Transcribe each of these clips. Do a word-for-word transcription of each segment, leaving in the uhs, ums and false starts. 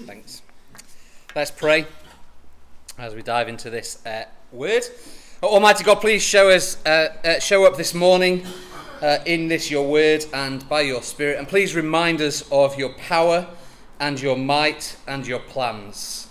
Thanks. Let's pray as we dive into this uh, word. Almighty God, please show us, uh, uh, show up this morning uh, in this your word and by your Spirit, and please remind us of your power and your might and your plans.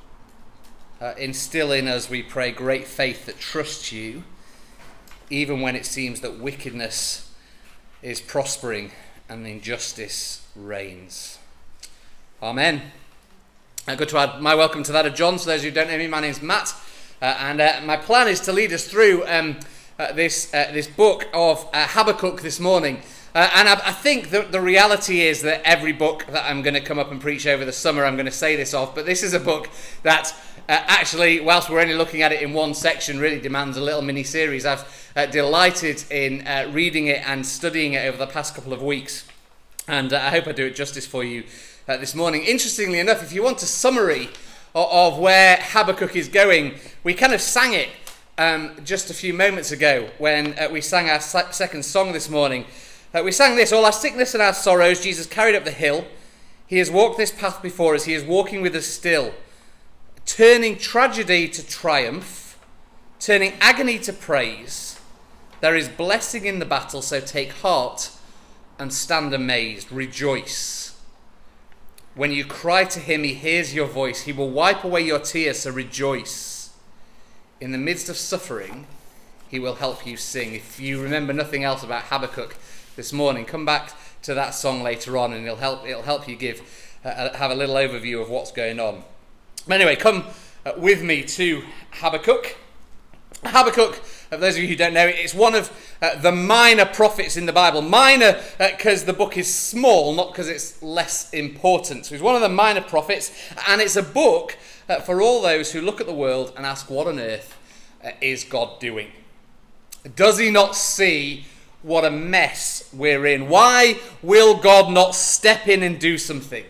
Uh, instill in us, we pray, great faith that trusts you, even when it seems that wickedness is prospering and injustice reigns. Amen. Uh, good to add my welcome to that of John. For those who don't know me, my name's Matt, uh, and uh, my plan is to lead us through um, uh, this uh, this book of uh, Habakkuk this morning. Uh, and I, I think that the reality is that every book that I'm going to come up and preach over the summer, I'm going to say this of, but this is a book that uh, actually, whilst we're only looking at it in one section, really demands a little mini-series. I've uh, delighted in uh, reading it and studying it over the past couple of weeks, and uh, I hope I do it justice for you uh, this morning. Interestingly enough, if you want a summary of, of where Habakkuk is going, we kind of sang it um, just a few moments ago when uh, we sang our se- second song this morning. Uh, we sang this: all our sickness and our sorrows Jesus carried up the hill. He has walked this path before us. He is walking with us still, turning tragedy to triumph, turning agony to praise. There is blessing in the battle, so take heart and stand amazed. Rejoice. When you cry to him, he hears your voice. He will wipe away your tears, so rejoice. In the midst of suffering, he will help you sing. If you remember nothing else about Habakkuk this morning, come back to that song later on, and it'll help it'll help you give uh, have a little overview of what's going on. But anyway, come uh, with me to Habakkuk. Habakkuk, for those of you who don't know, it's one of uh, the minor prophets in the Bible. Minor because uh, the book is small, not because it's less important. So he's one of the minor prophets, and it's a book uh, for all those who look at the world and ask, what on earth uh, is God doing? Does he not see what a mess we're in? Why will God not step in and do something?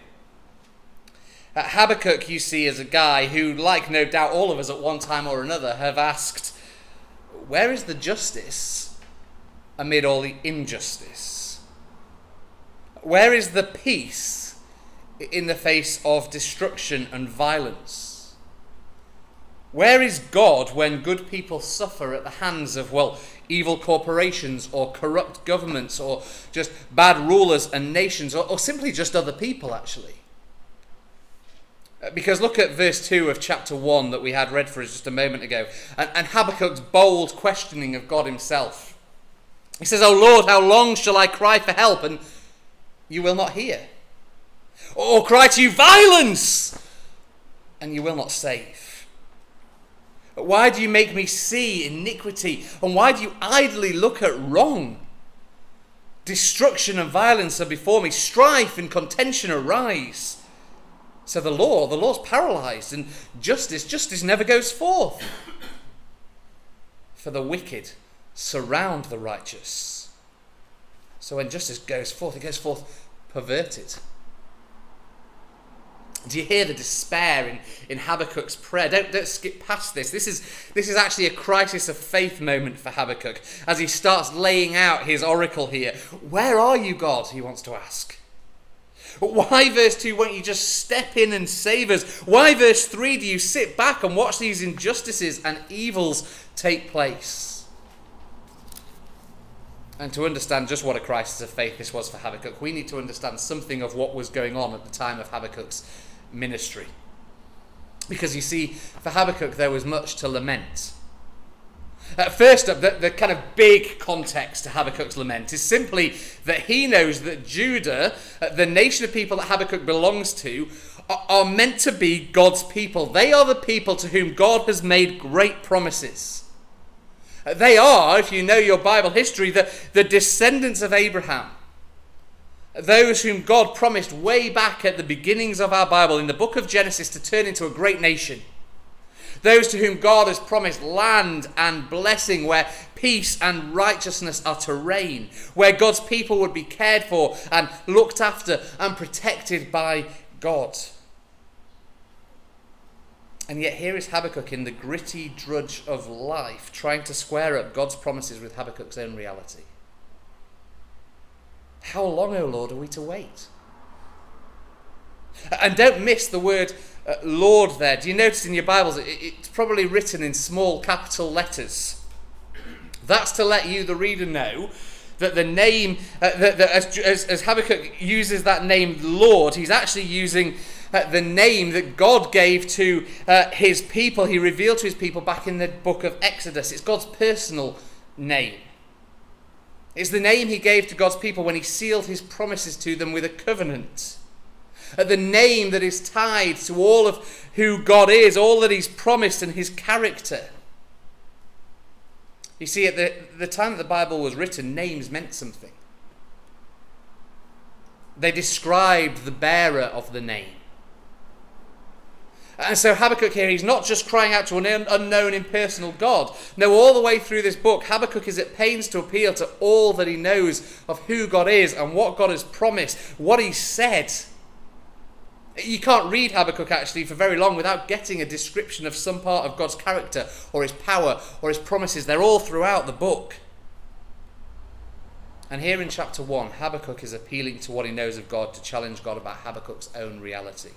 Uh, Habakkuk, you see, is a guy who, like no doubt all of us at one time or another, have asked, where is the justice amid all the injustice? Where is the peace in the face of destruction and violence? Where is God when good people suffer at the hands of, well, evil corporations or corrupt governments or just bad rulers and nations, or, or simply just other people, actually? Because look at verse two of chapter one that we had read for us just a moment ago, and, and Habakkuk's bold questioning of God himself. He says, "O Lord, how long shall I cry for help, and you will not hear? Or cry to you violence, and you will not save? Why do you make me see iniquity, and why do you idly look at wrong? Destruction and violence are before me, strife and contention arise. So the law, the law's paralyzed, and justice, justice never goes forth. For the wicked surround the righteous. So when justice goes forth, it goes forth perverted." Do you hear the despair in, in Habakkuk's prayer? Don't, don't skip past this. This is, this is actually a crisis of faith moment for Habakkuk as he starts laying out his oracle here. Where are you, God? He wants to ask. Why, verse two, won't you just step in and save us? Why, verse three, do you sit back and watch these injustices and evils take place? And to understand just what a crisis of faith this was for Habakkuk, we need to understand something of what was going on at the time of Habakkuk's ministry. Because you see, for Habakkuk there was much to lament. Uh, first up, the, the kind of big context to Habakkuk's lament is simply that he knows that Judah, uh, the nation of people that Habakkuk belongs to, are, are meant to be God's people. They are the people to whom God has made great promises. Uh, they are, if you know your Bible history, the, the descendants of Abraham. Those whom God promised way back at the beginnings of our Bible in the book of Genesis to turn into a great nation. Those to whom God has promised land and blessing, where peace and righteousness are to reign, where God's people would be cared for and looked after and protected by God. And yet here is Habakkuk in the gritty drudge of life, trying to square up God's promises with Habakkuk's own reality. How long, O Lord, are we to wait? And don't miss the word uh, Lord there. Do you notice in your Bibles it, it's probably written in small capital letters? That's to let you, the reader, know that the name, uh, that, that as, as, as Habakkuk uses that name Lord, he's actually using uh, the name that God gave to uh, his people. He revealed to his people back in the book of Exodus. It's God's personal name. It's the name he gave to God's people when he sealed his promises to them with a covenant. Uh, the name that is tied to all of who God is, all that he's promised and his character. You see, at the, the time that the Bible was written, names meant something. They described the bearer of the name. And so Habakkuk here, he's not just crying out to an unknown impersonal God. No, all the way through this book, Habakkuk is at pains to appeal to all that he knows of who God is and what God has promised, what he said. You can't read Habakkuk actually for very long without getting a description of some part of God's character or his power or his promises. They're all throughout the book. And here in chapter one, Habakkuk is appealing to what he knows of God to challenge God about Habakkuk's own reality.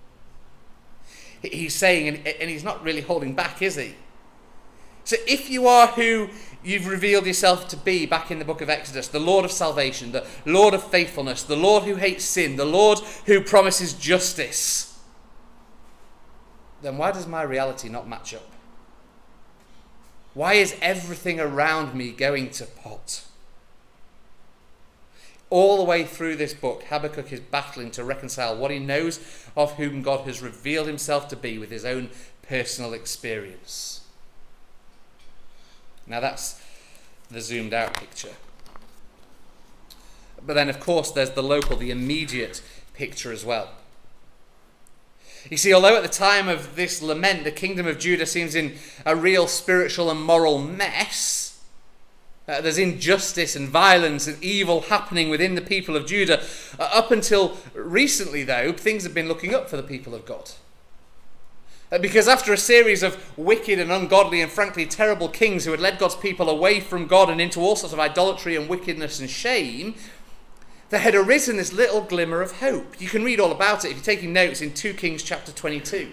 He's saying, and he's not really holding back, is he? So if you are who you've revealed yourself to be back in the book of Exodus, the Lord of salvation, the Lord of faithfulness, the Lord who hates sin, the Lord who promises justice, then why does my reality not match up? Why is everything around me going to pot? All the way through this book, Habakkuk is battling to reconcile what he knows of whom God has revealed himself to be with his own personal experience. Now that's the zoomed out picture. But then, of course, there's the local, the immediate picture as well. You see, although at the time of this lament, the kingdom of Judah seems in a real spiritual and moral mess, Uh, there's injustice and violence and evil happening within the people of Judah. Uh, up until recently, though, things have been looking up for the people of God. Uh, because after a series of wicked and ungodly and frankly terrible kings who had led God's people away from God and into all sorts of idolatry and wickedness and shame, there had arisen this little glimmer of hope. You can read all about it if you're taking notes in Second Kings chapter twenty-two.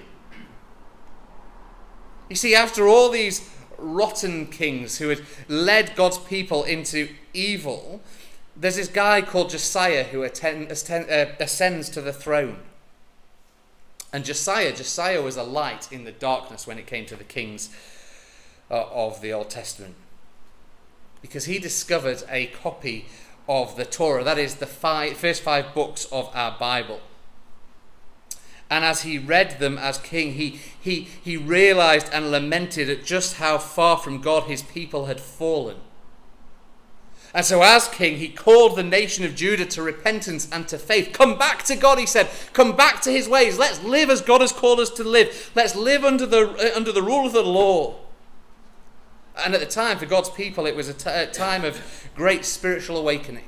You see, after all these rotten kings who had led God's people into evil, there's this guy called Josiah who attend, ascend, uh, ascends to the throne. And Josiah, Josiah was a light in the darkness when it came to the kings uh, of the Old Testament. Because he discovered a copy of the Torah, that is the five, first five books of our Bible. And as he read them as king, he, he, he realized and lamented at just how far from God his people had fallen. And so as king, he called the nation of Judah to repentance and to faith. Come back to God, he said. Come back to his ways. Let's live as God has called us to live. Let's live under the, uh, under the rule of the law. And at the time, for God's people, it was a, t- a time of great spiritual awakening.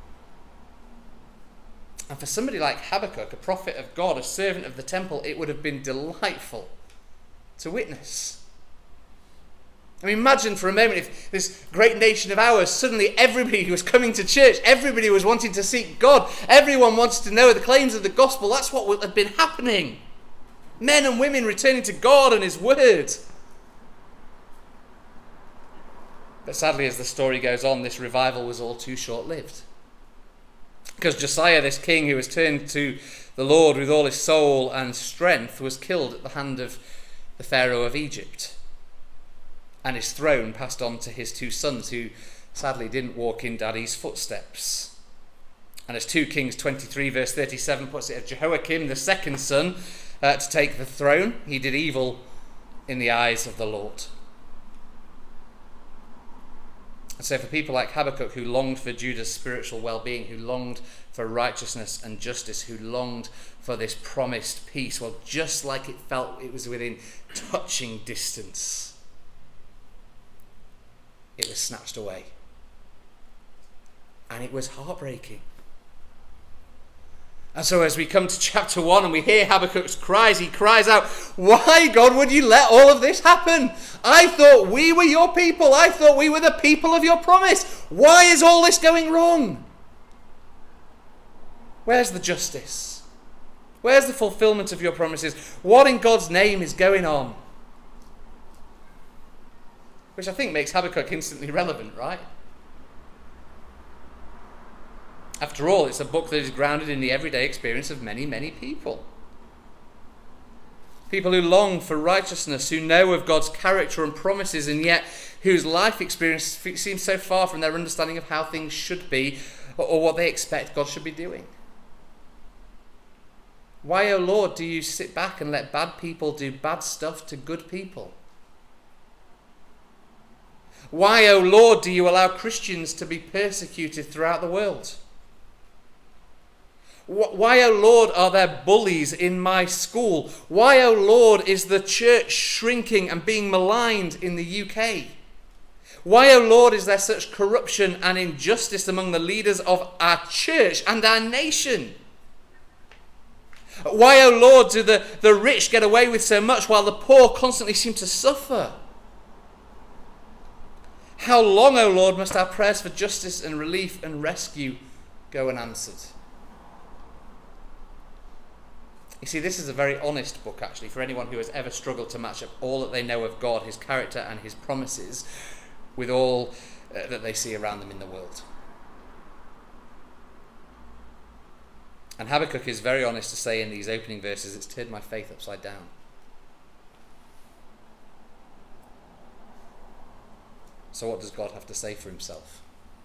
And for somebody like Habakkuk, a prophet of God, a servant of the temple, it would have been delightful to witness. I mean, imagine for a moment if this great nation of ours, suddenly everybody was coming to church, everybody was wanting to seek God, everyone wanted to know the claims of the gospel. That's what would have been happening. Men and women returning to God and his word. But sadly, as the story goes on, this revival was all too short-lived. Because Josiah, this king who was turned to the Lord with all his soul and strength, was killed at the hand of the Pharaoh of Egypt. And his throne passed on to his two sons, who sadly didn't walk in Daddy's footsteps. And as Second Kings twenty-three verse thirty-seven puts it, of Jehoiakim, the second son, uh, to take the throne, he did evil in the eyes of the Lord. And so for people like Habakkuk, who longed for Judah's spiritual well-being, who longed for righteousness and justice, who longed for this promised peace, well, just like it felt it was within touching distance, it was snatched away. And it was heartbreaking. And so as we come to chapter one and we hear Habakkuk's cries, he cries out, "Why, God, would you let all of this happen? I thought we were your people. I thought we were the people of your promise. Why is all this going wrong? Where's the justice? Where's the fulfillment of your promises? What in God's name is going on? Which I think makes Habakkuk instantly relevant, right? After all, it's a book that is grounded in the everyday experience of many, many people. People who long for righteousness, who know of God's character and promises, and yet whose life experience seems so far from their understanding of how things should be or what they expect God should be doing. Why, O Lord, do you sit back and let bad people do bad stuff to good people? Why, O Lord, do you allow Christians to be persecuted throughout the world? Why, O Lord, are there bullies in my school? Why, O Lord, is the church shrinking and being maligned in the U K? Why, O Lord, is there such corruption and injustice among the leaders of our church and our nation? Why, O Lord, do the, the rich get away with so much while the poor constantly seem to suffer? How long, O Lord, must our prayers for justice and relief and rescue go unanswered? You see, this is a very honest book, actually, for anyone who has ever struggled to match up all that they know of God, his character and his promises, with all uh, that they see around them in the world. And Habakkuk is very honest to say in these opening verses, it's turned my faith upside down. So what does God have to say for himself?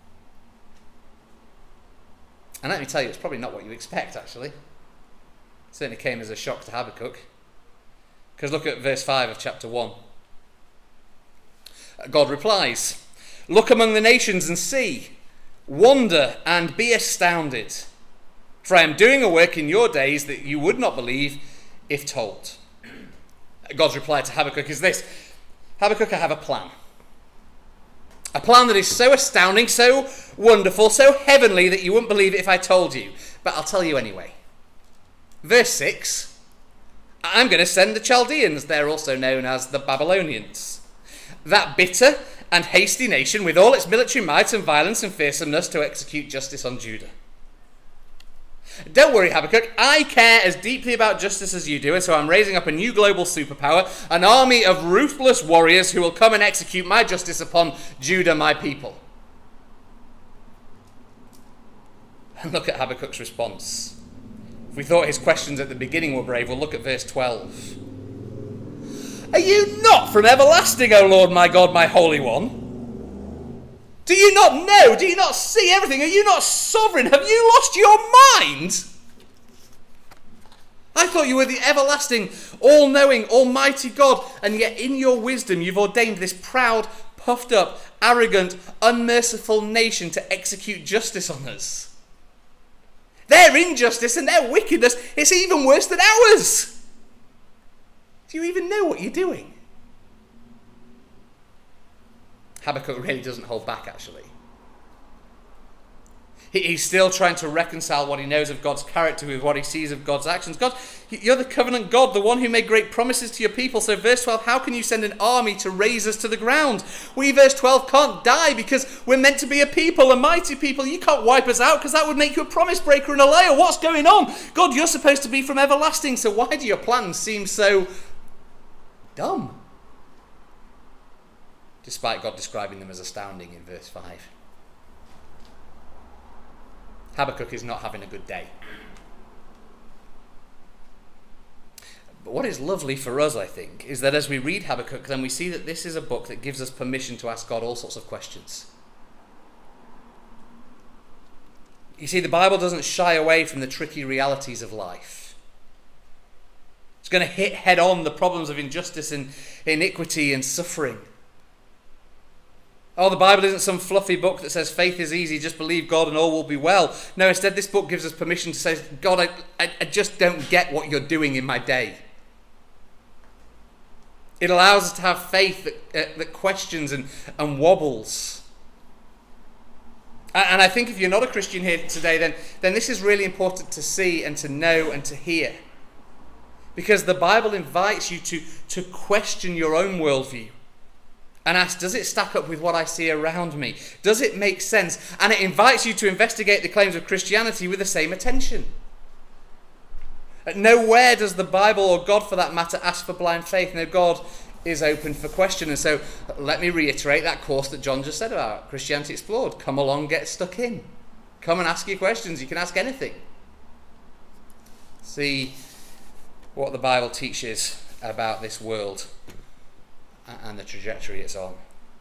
And let me tell you, it's probably not what you expect, actually. It certainly came as a shock to Habakkuk. Because look at verse five of chapter one. God replies, "Look among the nations and see, wonder and be astounded. For I am doing a work in your days that you would not believe if told." God's reply to Habakkuk is this: Habakkuk, I have a plan. A plan that is so astounding, so wonderful, so heavenly that you wouldn't believe it if I told you. But I'll tell you anyway. Verse six, I'm going to send the Chaldeans, they're also known as the Babylonians, that bitter and hasty nation with all its military might and violence and fearsomeness to execute justice on Judah. Don't worry, Habakkuk, I care as deeply about justice as you do, and so I'm raising up a new global superpower, an army of ruthless warriors who will come and execute my justice upon Judah, my people. And look at Habakkuk's response. If we thought his questions at the beginning were brave, we'll look at verse twelve. Are you not from everlasting, O Lord, my God, my Holy One? Do you not know? Do you not see everything? Are you not sovereign? Have you lost your mind? I thought you were the everlasting, all-knowing, almighty God, and yet in your wisdom you've ordained this proud, puffed up, arrogant, unmerciful nation to execute justice on us. Their injustice and their wickedness is even worse than ours. Do you even know what you're doing? Habakkuk really doesn't hold back, actually. He, he's still trying to reconcile what he knows of God's character with what he sees of God's actions. God, you're the covenant God, the one who made great promises to your people. So verse twelve, how can you send an army to raze us to the ground? We, verse twelve, can't die because we're meant to be a people, a mighty people. You can't wipe us out because that would make you a promise breaker and a liar. What's going on? God, you're supposed to be from everlasting, so why do your plans seem so dumb? Despite God describing them as astounding in verse five. Habakkuk is not having a good day. But what is lovely for us, I think, is that as we read Habakkuk, then we see that this is a book that gives us permission to ask God all sorts of questions. You see, the Bible doesn't shy away from the tricky realities of life. It's going to hit head on the problems of injustice and iniquity and suffering. Oh, the Bible isn't some fluffy book that says faith is easy, just believe God and all will be well. No, instead this book gives us permission to say, God, I, I, I just don't get what you're doing in my day. It allows us to have faith that, uh, that questions and, and wobbles. And, and I think if you're not a Christian here today, then, then this is really important to see and to know and to hear. Because the Bible invites you to, to question your own worldview. And ask, does it stack up with what I see around me? Does it make sense? And it invites you to investigate the claims of Christianity with the same attention. Nowhere does the Bible, or God for that matter, ask for blind faith. No, God is open for question. And so let me reiterate that course that John just said about Christianity Explored. Come along, get stuck in. Come and ask your questions. You can ask anything. See what the Bible teaches about this world and the trajectory it's on.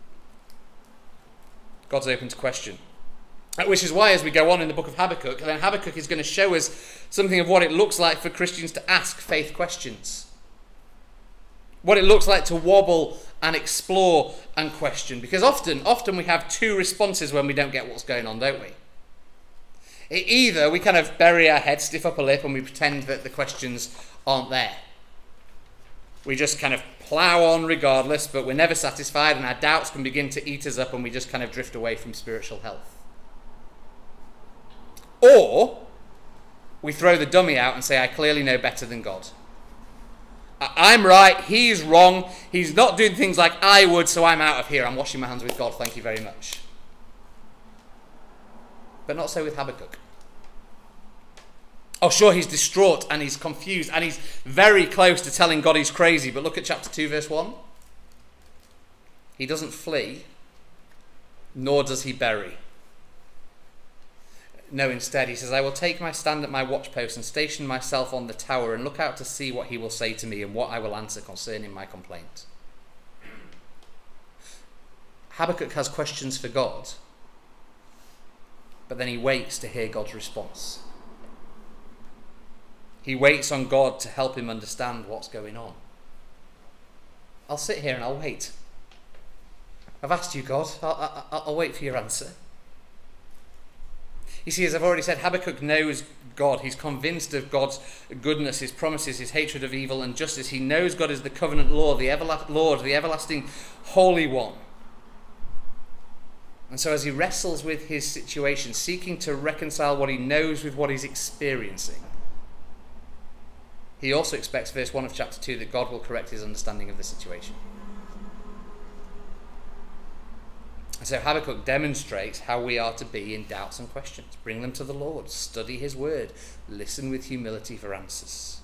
God's open to question. Which is why, as we go on in the book of Habakkuk, then Habakkuk is going to show us something of what it looks like for Christians to ask faith questions. What it looks like to wobble and explore and question. Because often, often we have two responses when we don't get what's going on, don't we? It, either we kind of bury our head, stiff upper lip, and we pretend that the questions aren't there. We just kind of plough on regardless, but we're never satisfied, and our doubts can begin to eat us up, and we just kind of drift away from spiritual health. Or we throw the dummy out and say, I clearly know better than God. I'm right, he's wrong, he's not doing things like I would, so I'm out of here. I'm washing my hands with God, thank you very much. But not so with Habakkuk. Oh, sure, he's distraught and he's confused and he's very close to telling God he's crazy. But look at chapter two, verse one. He doesn't flee, nor does he bury. No, instead, he says, I will take my stand at my watchpost and station myself on the tower and look out to see what he will say to me and what I will answer concerning my complaint. Habakkuk has questions for God, but then he waits to hear God's response. He waits on God to help him understand what's going on. I'll sit here and I'll wait. I've asked you, God. I'll, I'll, I'll wait for your answer. You see, as I've already said, Habakkuk knows God. He's convinced of God's goodness, his promises, his hatred of evil and justice. He knows God is the covenant Lord, the everla- Lord, the everlasting Holy One. And so as he wrestles with his situation, seeking to reconcile what he knows with what he's experiencing, he also expects, verse one of chapter two, that God will correct his understanding of the situation. And so Habakkuk demonstrates how we are to be in doubts and questions. Bring them to the Lord. Study his word. Listen with humility for answers.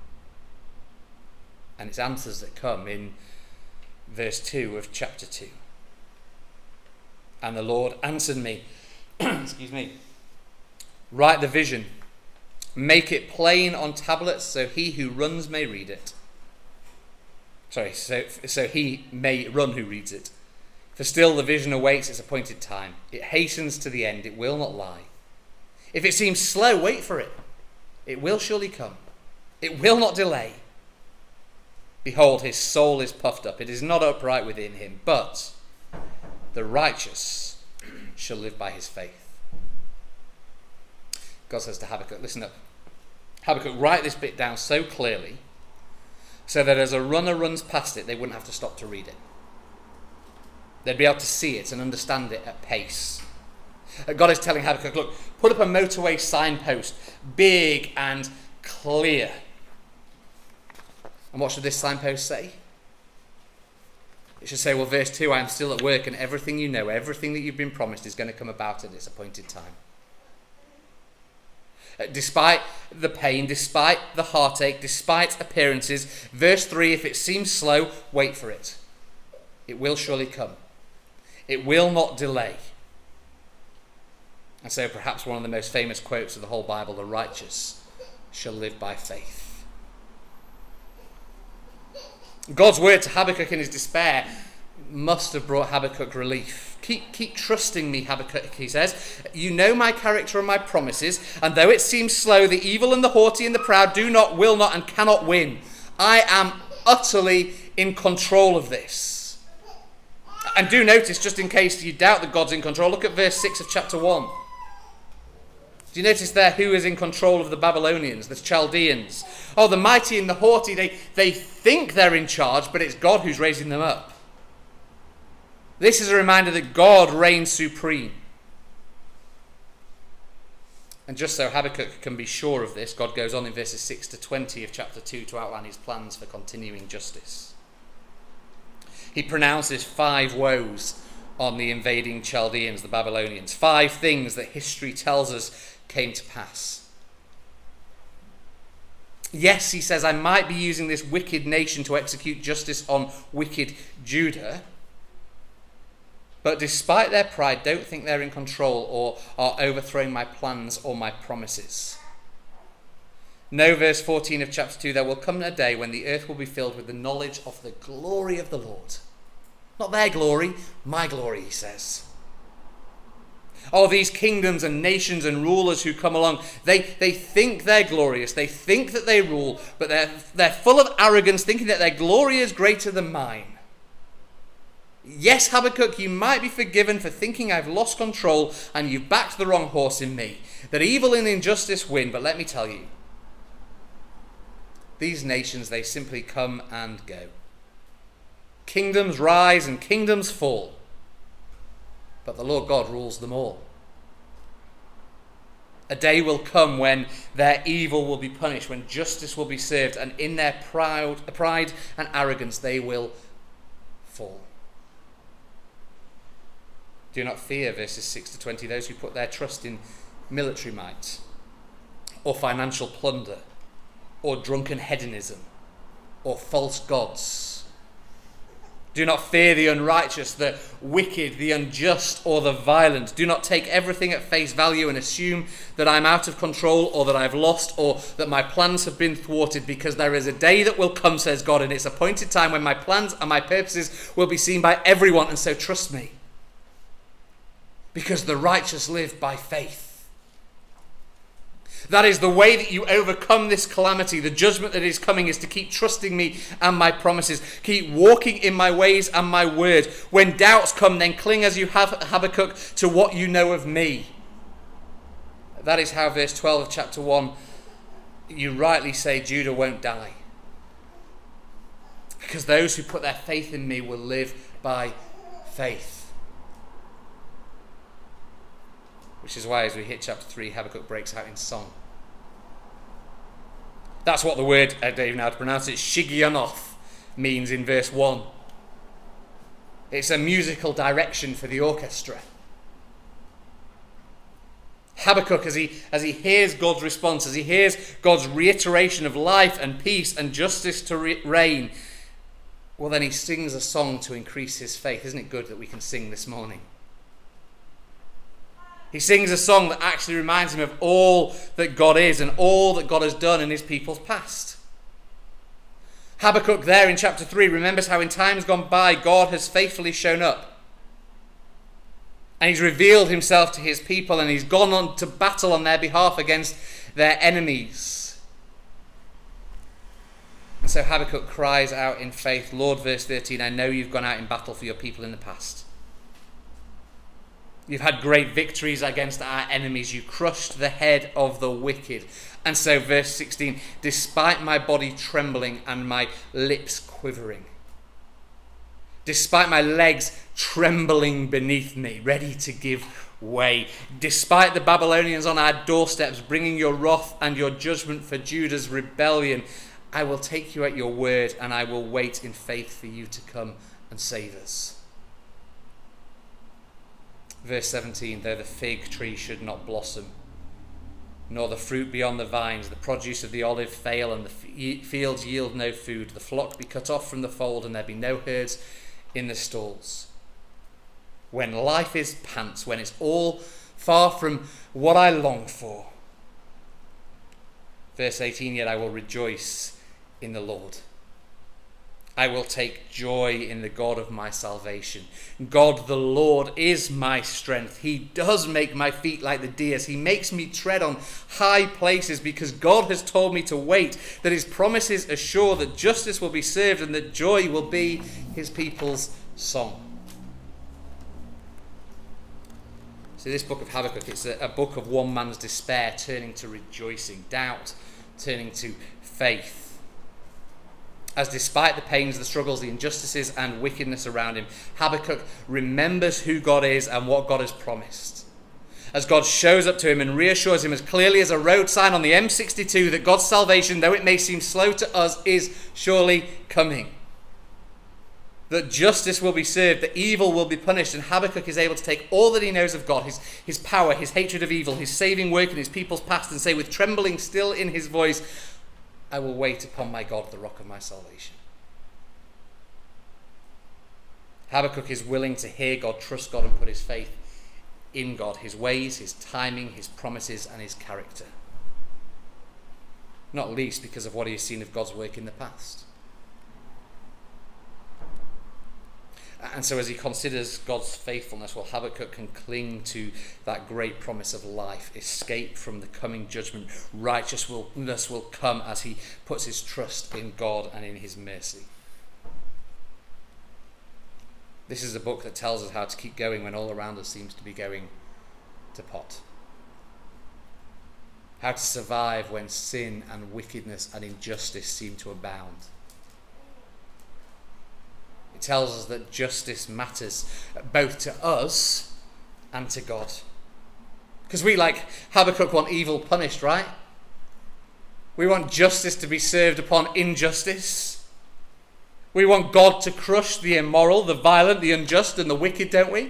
And it's answers that come in verse two of chapter two. And the Lord answered me, excuse me, write the vision, make it plain on tablets so he who runs may read it. Sorry, so, so he may run who reads it. For still the vision awaits its appointed time. It hastens to the end, it will not lie. If it seems slow, wait for it. It will surely come. It will not delay. Behold, his soul is puffed up. It is not upright within him, but the righteous shall live by his faith. God says to Habakkuk, listen up. Habakkuk, write this bit down so clearly so that as a runner runs past it, they wouldn't have to stop to read it. They'd be able to see it and understand it at pace. God is telling Habakkuk, look, put up a motorway signpost, big and clear. And what should this signpost say? It should say, well, verse two, I am still at work and everything you know, everything that you've been promised is going to come about at its appointed time. Despite the pain, despite the heartache, despite appearances, verse three, if it seems slow, wait for it. It will surely come. It will not delay. And so perhaps one of the most famous quotes of the whole Bible, the righteous shall live by faith. God's word to Habakkuk in his despair must have brought Habakkuk relief. Keep, keep trusting me, Habakkuk, he says. You know my character and my promises, and though it seems slow, the evil and the haughty and the proud do not, will not, and cannot win. I am utterly in control of this. And do notice, just in case you doubt that God's in control, look at verse six of chapter one. Do you notice there who is in control of the Babylonians, the Chaldeans? Oh, the mighty and the haughty, they, they think they're in charge, but it's God who's raising them up. This is a reminder that God reigns supreme. And just so Habakkuk can be sure of this, God goes on in verses six to twenty of chapter two to outline his plans for continuing justice. He pronounces five woes on the invading Chaldeans, the Babylonians. Five things that history tells us came to pass. Yes, he says, I might be using this wicked nation to execute justice on wicked Judah. But despite their pride, don't think they're in control or are overthrowing my plans or my promises. No, verse fourteen of chapter two, there will come a day when the earth will be filled with the knowledge of the glory of the Lord. Not their glory, my glory, he says. Oh, these kingdoms and nations and rulers who come along, they, they think they're glorious. They think that they rule, but they're, they're full of arrogance, thinking that their glory is greater than mine. Yes, Habakkuk, you might be forgiven for thinking I've lost control and you've backed the wrong horse in me. That evil and injustice win, but let me tell you, these nations, they simply come and go. Kingdoms rise and kingdoms fall, but the Lord God rules them all. A day will come when their evil will be punished, when justice will be served, and in their proud, pride and arrogance they will fall. Do not fear, verses six to twenty, those who put their trust in military might, or financial plunder, or drunken hedonism, or false gods. Do not fear the unrighteous, the wicked, the unjust, or the violent. Do not take everything at face value and assume that I'm out of control, or that I've lost, or that my plans have been thwarted, because there is a day that will come, says God, in its appointed time when my plans and my purposes will be seen by everyone, and so trust me. Because the righteous live by faith. That is the way that you overcome this calamity. The judgment that is coming is to keep trusting me and my promises. Keep walking in my ways and my word. When doubts come, then cling as you have, Habakkuk, to what you know of me. That is how verse twelve of chapter one, you rightly say Judah won't die. Because those who put their faith in me will live by faith. Which is why as we hit chapter three, Habakkuk breaks out in song. That's what the word, I don't even know how to pronounce it, Shigionoth, means in verse one. It's a musical direction for the orchestra. Habakkuk, as he, as he hears God's response, as he hears God's reiteration of life and peace and justice to re- reign, well then he sings a song to increase his faith. Isn't it good that we can sing this morning? He sings a song that actually reminds him of all that God is and all that God has done in his people's past. Habakkuk there in chapter three remembers how in times gone by God has faithfully shown up. And he's revealed himself to his people and he's gone on to battle on their behalf against their enemies. And so Habakkuk cries out in faith, Lord, verse thirteen, I know you've gone out in battle for your people in the past. You've had great victories against our enemies. You crushed the head of the wicked. And so verse sixteen, despite my body trembling and my lips quivering, despite my legs trembling beneath me, ready to give way, despite the Babylonians on our doorsteps bringing your wrath and your judgment for Judah's rebellion, I will take you at your word and I will wait in faith for you to come and save us. Verse seventeen, though the fig tree should not blossom, nor the fruit be on the vines, the produce of the olive fail, and the fields yield no food, the flock be cut off from the fold, and there be no herds in the stalls. When life is pants, when it's all far from what I long for. Verse eighteen, yet I will rejoice in the Lord. I will take joy in the God of my salvation. God the Lord is my strength. He does make my feet like the deer's. He makes me tread on high places because God has told me to wait, that his promises are sure, that justice will be served and that joy will be his people's song. So this book of Habakkuk, it's a, a book of one man's despair turning to rejoicing, doubt turning to faith. As despite the pains, the struggles, the injustices and wickedness around him, Habakkuk remembers who God is and what God has promised. As God shows up to him and reassures him as clearly as a road sign on the M sixty-two that God's salvation, though it may seem slow to us, is surely coming. That justice will be served, that evil will be punished, and Habakkuk is able to take all that he knows of God, his, his power, his hatred of evil, his saving work in his people's past, and say with trembling still in his voice, I will wait upon my God, the rock of my salvation. Habakkuk is willing to hear God, trust God, and put his faith in God, his ways, his timing, his promises, and his character. Not least because of what he has seen of God's work in the past. And so as he considers God's faithfulness, well, Habakkuk can cling to that great promise of life, escape from the coming judgment. Righteousness will come as he puts his trust in God and in his mercy. This is a book that tells us how to keep going when all around us seems to be going to pot. How to survive when sin and wickedness and injustice seem to abound. It tells us that justice matters both to us and to God. Because we, like Habakkuk, want evil punished, right? We want justice to be served upon injustice. We want God to crush the immoral, the violent, the unjust, and the wicked, don't we?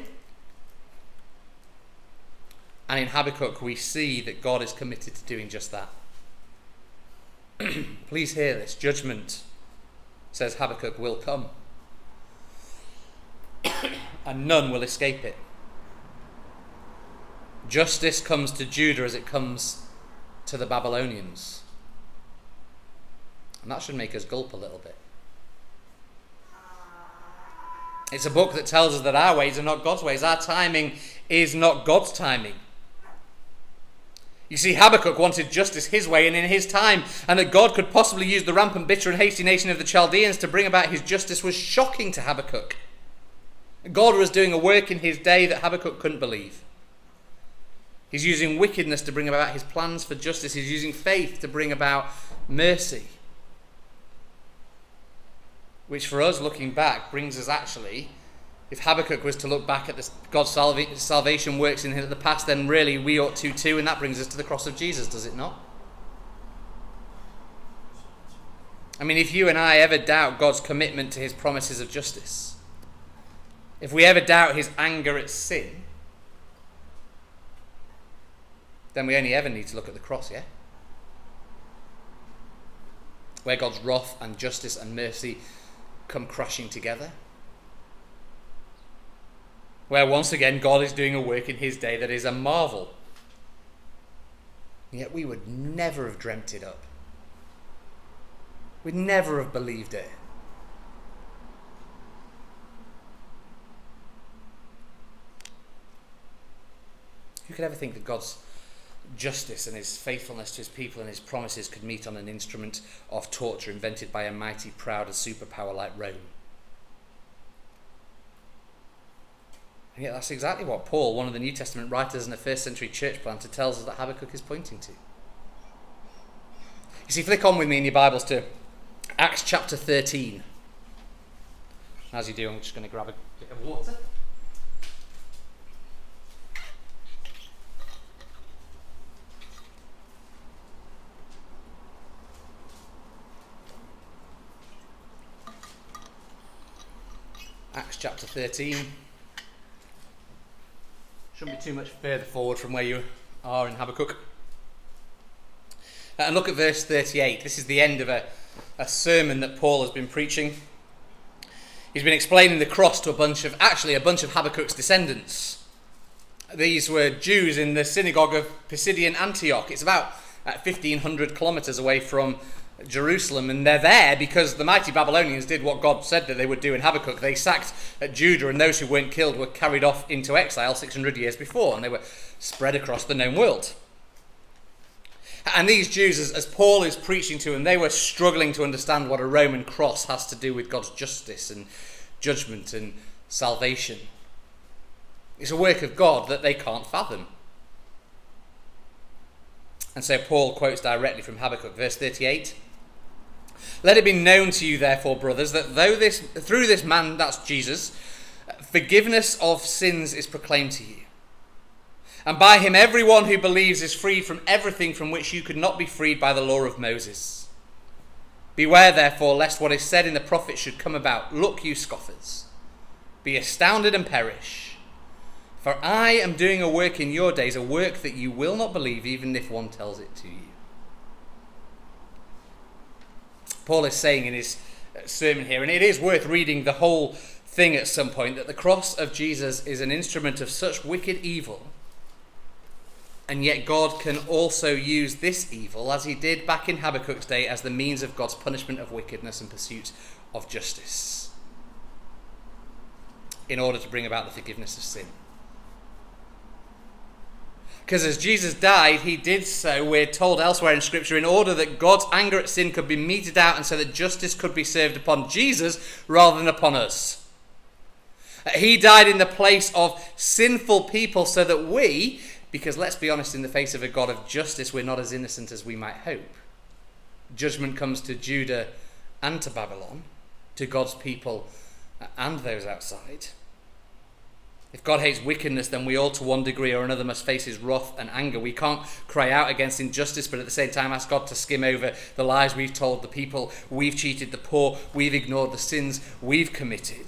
And in Habakkuk, we see that God is committed to doing just that. Please hear this. Judgment, says Habakkuk, will come. And none will escape it. Justice comes to Judah as it comes to the Babylonians. And that should make us gulp a little bit. It's a book that tells us that our ways are not God's ways. Our timing is not God's timing. You see, Habakkuk wanted justice his way and in his time, and that God could possibly use the rampant, bitter and hasty nation of the Chaldeans to bring about his justice was shocking to Habakkuk. God was doing a work in his day that Habakkuk couldn't believe. He's using wickedness to bring about his plans for justice. He's using faith to bring about mercy. Which for us, looking back, brings us actually, if Habakkuk was to look back at this, God's salva- salvation works in the past, then really we ought to too, and that brings us to the cross of Jesus, does it not? I mean, if you and I ever doubt God's commitment to his promises of justice, if we ever doubt his anger at sin, then we only ever need to look at the cross, yeah? Where God's wrath and justice and mercy come crashing together. Where once again God is doing a work in his day that is a marvel. And yet we would never have dreamt it up. We'd never have believed it. Who could ever think that God's justice and his faithfulness to his people and his promises could meet on an instrument of torture invented by a mighty, proud superpower like Rome? And yet that's exactly what Paul, one of the New Testament writers and a first century church planter, tells us that Habakkuk is pointing to. You see, flick on with me in your Bibles to Acts chapter thirteen. As you do, I'm just going to grab a bit of water. Acts chapter thirteen. Shouldn't be too much further forward from where you are in Habakkuk. And look at verse thirty-eight. This is the end of a, a sermon that Paul has been preaching. He's been explaining the cross to a bunch of, actually a bunch of Habakkuk's descendants. These were Jews in the synagogue of Pisidian Antioch. It's about uh, fifteen hundred kilometres away from Jerusalem, and they're there because the mighty Babylonians did what God said that they would do in Habakkuk. They sacked Judah, and those who weren't killed were carried off into exile six hundred years before, and they were spread across the known world. And these Jews, as, as Paul is preaching to them, they were struggling to understand what a Roman cross has to do with God's justice and judgment and salvation. It's a work of God that they can't fathom. And so Paul quotes directly from Habakkuk, verse thirty-eight. Let it be known to you, therefore, brothers, that though this, through this man, that's Jesus, forgiveness of sins is proclaimed to you. And by him everyone who believes is freed from everything from which you could not be freed by the law of Moses. Beware, therefore, lest what is said in the prophets should come about. Look, you scoffers, be astounded and perish. For I am doing a work in your days, a work that you will not believe, even if one tells it to you. Paul is saying in his sermon here, and it is worth reading the whole thing at some point, that the cross of Jesus is an instrument of such wicked evil, and yet God can also use this evil, as he did back in Habakkuk's day, as the means of God's punishment of wickedness and pursuit of justice, in order to bring about the forgiveness of sin. Because as Jesus died, he did so, we're told elsewhere in Scripture, in order that God's anger at sin could be meted out, and so that justice could be served upon Jesus rather than upon us. He died in the place of sinful people so that we, because let's be honest, in the face of a God of justice, we're not as innocent as we might hope. Judgment comes to Judah and to Babylon, to God's people and those outside. If God hates wickedness, then we all to one degree or another must face his wrath and anger. We can't cry out against injustice, but at the same time ask God to skim over the lies we've told the people, we've cheated the poor, we've ignored the sins we've committed.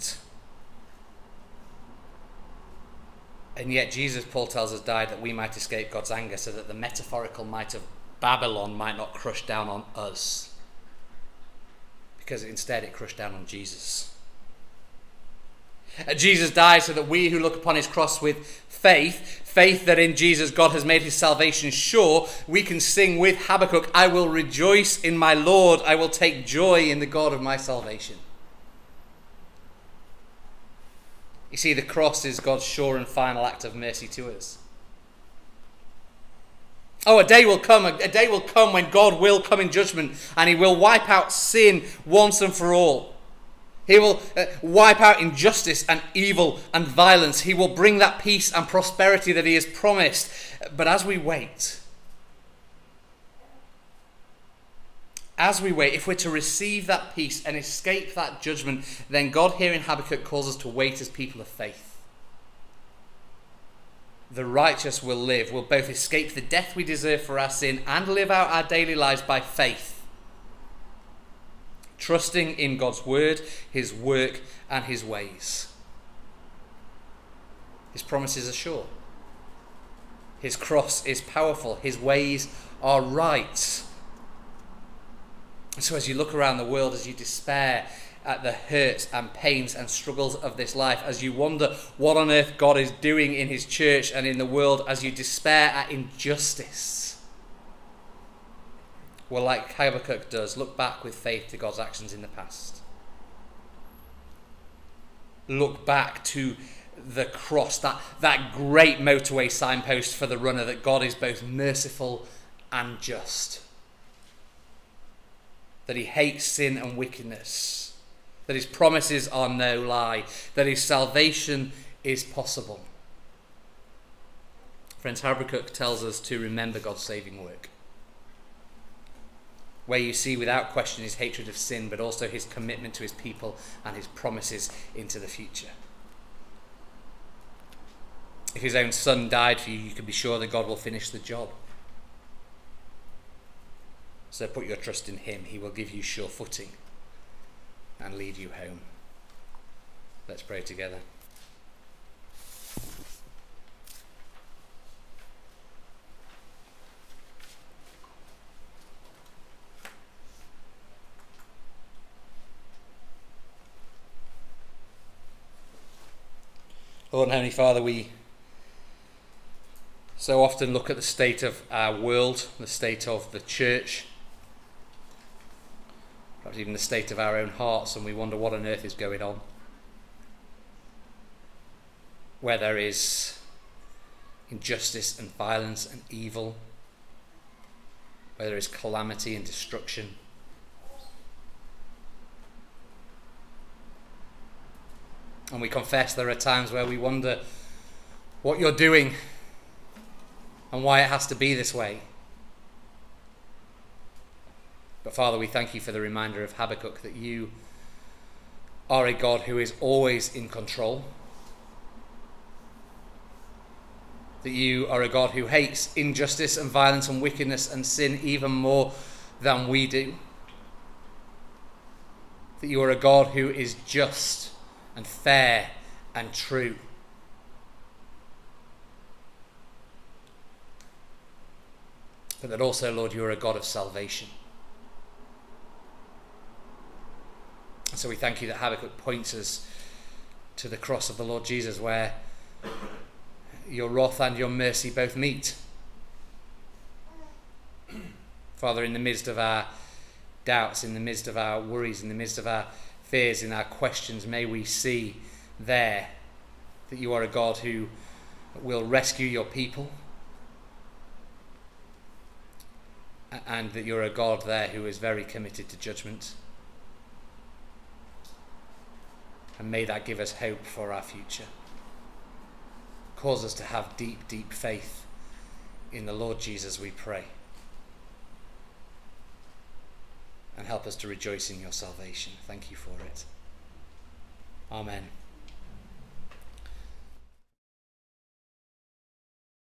And yet Jesus, Paul tells us, died that we might escape God's anger, so that the metaphorical might of Babylon might not crush down on us, because instead it crushed down on Jesus. Jesus died so that we who look upon his cross with faith, faith that in Jesus God has made his salvation sure, we can sing with Habakkuk, I will rejoice in my Lord, I will take joy in the God of my salvation. You see, the cross is God's sure and final act of mercy to us. Oh, a day will come, a day will come when God will come in judgment, and he will wipe out sin once and for all. He will uh, wipe out injustice and evil and violence. He will bring that peace and prosperity that he has promised. But as we wait, as we wait, if we're to receive that peace and escape that judgment, then God here in Habakkuk calls us to wait as people of faith. The righteous will live, will both escape the death we deserve for our sin and live out our daily lives by faith, trusting in God's word, his work, and his ways. His promises are sure. His cross is powerful. His ways are right. And so as you look around the world, as you despair at the hurts and pains and struggles of this life, as you wonder what on earth God is doing in his church and in the world, as you despair at injustice, well, like Habakkuk does, look back with faith to God's actions in the past. Look back to the cross, that, that great motorway signpost for the runner, that God is both merciful and just. That he hates sin and wickedness. That his promises are no lie. That his salvation is possible. Friends, Habakkuk tells us to remember God's saving work, where you see without question his hatred of sin, but also his commitment to his people and his promises into the future. If his own son died for you, you can be sure that God will finish the job. So put your trust in him. He will give you sure footing and lead you home. Let's pray together. Lord and Heavenly Father, we so often look at the state of our world, the state of the church, perhaps even the state of our own hearts, and we wonder what on earth is going on. Where there is injustice and violence and evil, where there is calamity and destruction. And we confess there are times where we wonder what you're doing and why it has to be this way. But Father, we thank you for the reminder of Habakkuk that you are a God who is always in control. That you are a God who hates injustice and violence and wickedness and sin even more than we do. That you are a God who is just and fair and true. But that also, Lord, you are a God of salvation. So we thank you that Habakkuk points us to the cross of the Lord Jesus, where your wrath and your mercy both meet. Father, in the midst of our doubts, in the midst of our worries, in the midst of our fears, in our questions, may we see there that you are a God who will rescue your people, and that you're a God there who is very committed to judgment. And may that give us hope for our future. Cause us to have deep, deep faith in the Lord Jesus, we pray. And help us to rejoice in your salvation. Thank you for it. Amen.